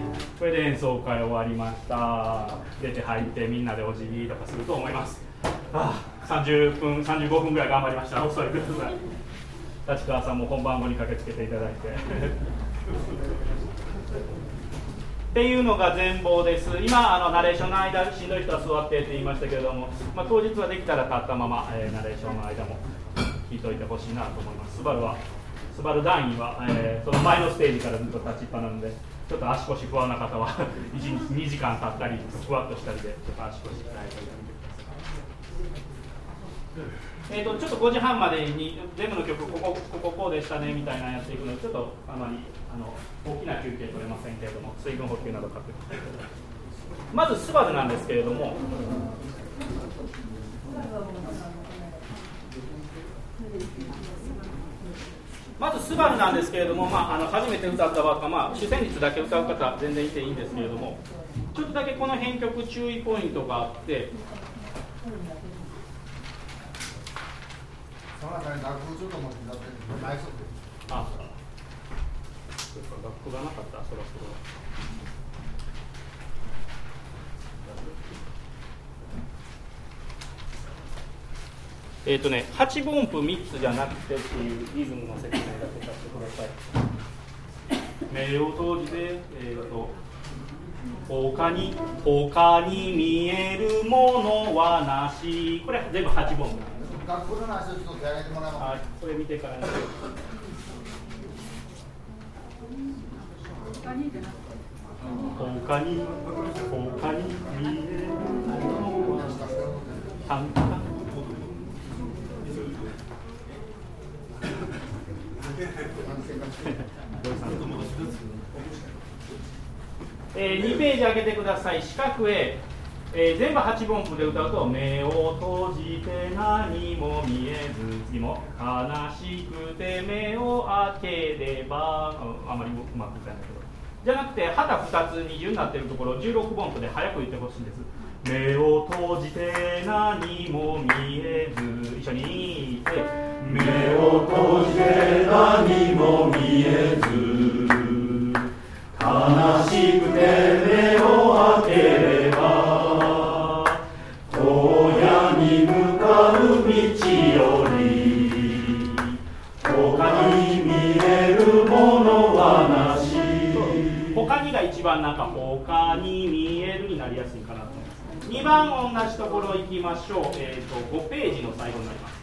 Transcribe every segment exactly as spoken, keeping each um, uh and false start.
これで演奏会終わりました。出て入ってみんなでお辞儀とかすると思います。ああ、さんじゅっぷん、さんじゅうごふんぐらい頑張りました。遅いください。立川さんも本番後に駆けつけていただいてっていうのが全貌です。今あのナレーションの間しんどい人は座ってって言いましたけれども、まあ、当日はできたら立ったまま、えー、ナレーションの間も聞いといてほしいなと思います。スバルはスバル団員は、えー、その前のステージからずっと立ちっぱなので、ちょっと足腰不安な方はいちにちにじかん立ったりスクワットしたりでちょっと足腰鍛えてみてください。えー、とちょっとごじはんまでに全部の曲こここここうでしたねみたいなのやっていくので、ちょっとあまりあの大きな休憩取れませんけれども、水分補給など確認。まずスバルなんですけれども、まずスバルなんですけれども、まあ、あの初めて歌ったばっか、まあ、主旋律だけ歌う方全然いていいんですけれども、ちょっとだけこの編曲注意ポイントがあって、 その中に楽譜ちょっと持ってたってないそうです。 あ、そうか、楽譜がなかったらそろそろ。えっ、ー、とね、はち分音符みっつじゃなくてっていうリズムの説明だけさせてください。目を閉じて、えーと、他に他に見えるものはなし。これ全部はち分音符。 楽譜の話をちょっと手挙げてもらいます。 はい、これ見てからね。他に他に見えるものはタンタン。えー、にページ開けてください。四角 A、えー、全部はち分音符で歌うと、目を閉じて何も見えず、次も悲しくて目を開ければ、あまりうまくいかないけど、じゃなくて旗ふたつ二重になっているところじゅうろく分音符で早く言ってほしいんです。目を閉じて何も見えず、一緒に言って、目を閉じて何も見えず、悲しくて目を開ければ、荒野に向かう道より他に見えるものはなし。他にが一番なんか他に見えるになりやすいかなと思います。にばん同じところ行きましょう。えーと、ごページの最後になります。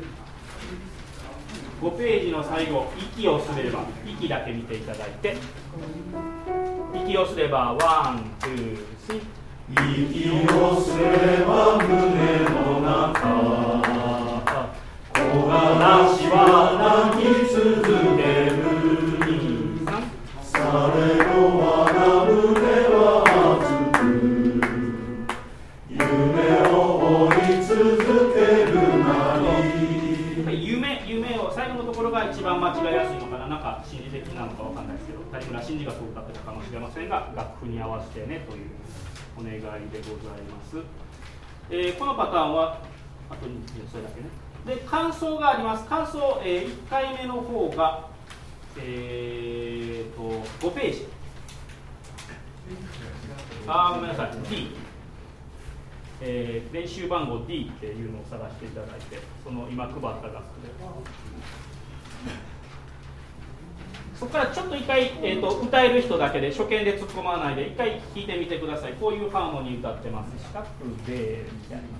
ごページの最後、息をすれば、息だけ見ていただいて、息をすれば、ワン、ツー、スリー。息をすれば胸の中、木枯らしは泣き続ける。に、さん、されど我が胸は熱く、夢を追い続けるなり。夢、夢を最後のところが一番間違いやすいのかな、なんか心理的なのかわかんないですけど、谷村新司がそう歌ってたかもしれませんが、楽譜に合わせてねというお願いでございます。えー、このパターンはあとにそれだけね。で、感想があります。感想、えー、いっかいめの方が、えー、とごページ。あー、ごめんなさい、D。えー、練習番号 D っていうのを探していただいて、その今配った楽譜で、そこからちょっと一回、えー、と歌える人だけで初見で突っ込まないで一回聴いてみてください。こういうハーモニー歌ってます。四角でみたいな、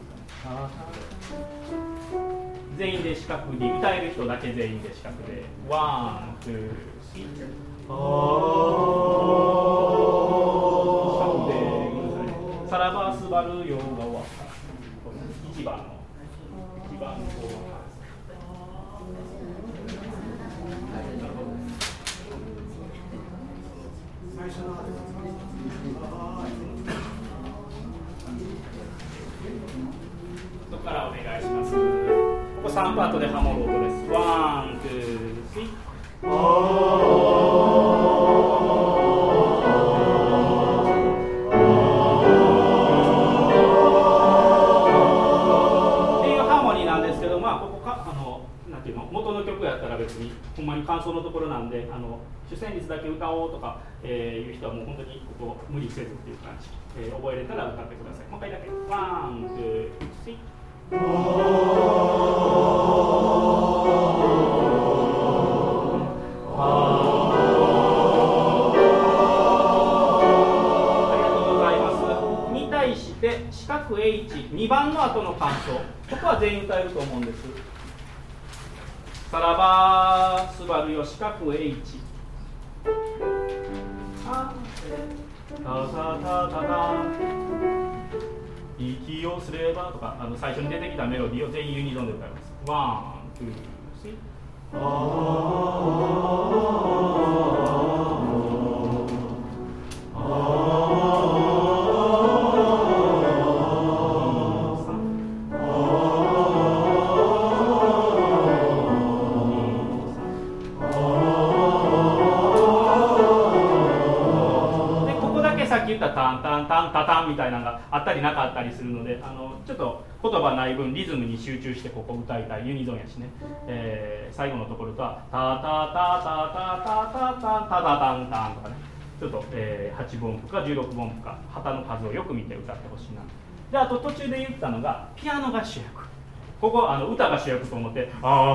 全員で四角に、歌える人だけ全員で四角で、ワン、ツー、スリー、あー、さらばすばるようが終わった。一番の一番の方最初のそこからお願いします。ここさんパートでハモる音です。ワン、ツー、スリー。あ元の曲やったら別にほんまに感想のところなんで、あの主旋律だけ歌おうとか、えー、いう人はもう本当にここ無理せずっていう感じ、えー、覚えれたら歌ってください。もう一回だけ。ワン、ツー、スリー。ありがとうございます。に対して四角 エイチ、にばんの後の感想、ここは全員歌えると思うんです。さらばすばるよ四角 エイチ。あたたたたた息をすればとか、あの最初に出てきたメロディーを全員ユニゾンで歌います。ワン、ツー、スリー。ああ言ったタンタンタンタタンみたいなのがあったりなかったりするので、あのちょっと言葉ない分リズムに集中してここ歌いたいユニゾンやしね、えー、最後のところとはタタタタタタタタタタタンタンとかね、ちょっと、えー、はちぶんぷかじゅうろくぶんぷか旗の数をよく見て歌ってほしいな。であと途中で言ったのがピアノが主役。ここあの歌が主役と思ってあーあーあー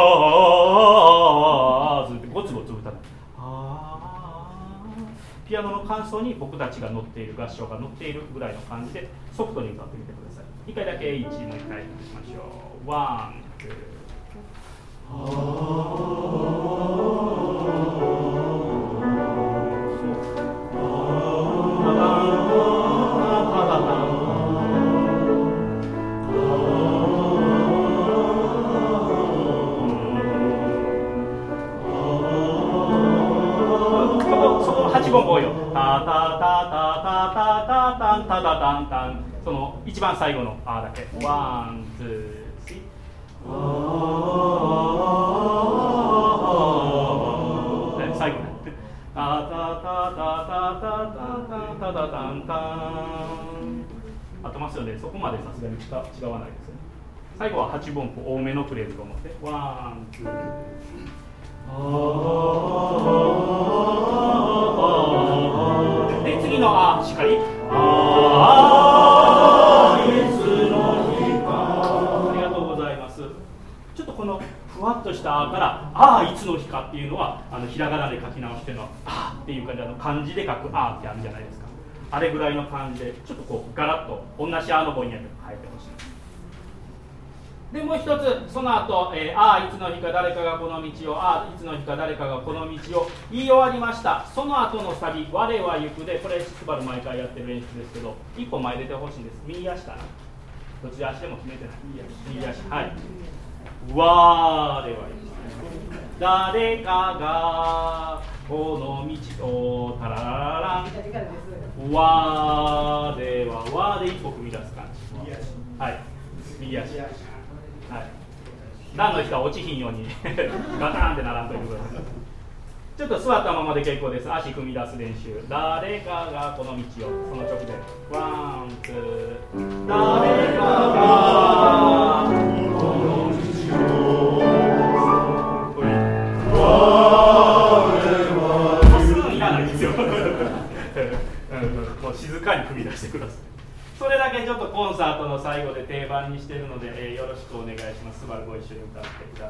あーあーずっとゴツゴツ歌う。ピアノの間奏に僕たちが乗っている合唱が乗っているぐらいの感じでソフトに歌ってみてください。一回だけ H もう一回しましょう。ワン、ツー。はちぼん多いよ。タタタタタタタタンタタタンタン。その一番最後のあだけ。ワン、ツー、スリー。最後ね。タタタタタタタタタタタンタン。合ってますよね。そこまでさすがに違わないですよね。最後ははちぼんぷ多めのフレーズと思って。ワン、ツー。で次のあしっかりあーいつの日か。ありがとうございます。ちょっとこのふわっとしたあからあーいつの日かっていうのはあのひらがなで書き直してのあーっていう感じであの漢字で書くあーってあるじゃないですか。あれぐらいの感じでちょっとこうガラッと同じあのぼんやり変えてほしい。でもう一つその後、えー、ああいつの日か誰かがこの道をああいつの日か誰かがこの道を言い終わりました。その後のサビ我は行くで、これスバル毎回やってる演出ですけど一歩前出てほしいんです。右足かな、どっち足でも決めてない。右足、はい。我は行く誰かがこの道をタラララランわではわで一歩踏み出す感じ。はい、右足。はい、段の人は落ちひんようにガタンってならんということです。ちょっと座ったままで結構です。足踏み出す練習。誰かがこの道を、その直前。ワン、ツー。誰かがこの道を。これ。もうすぐいらないですよ。もう静かに踏み出してください。それだけちょっとコンサートの最後で定番にしているので、えー、よろしくお願いします。スバルご一緒に歌ってくだ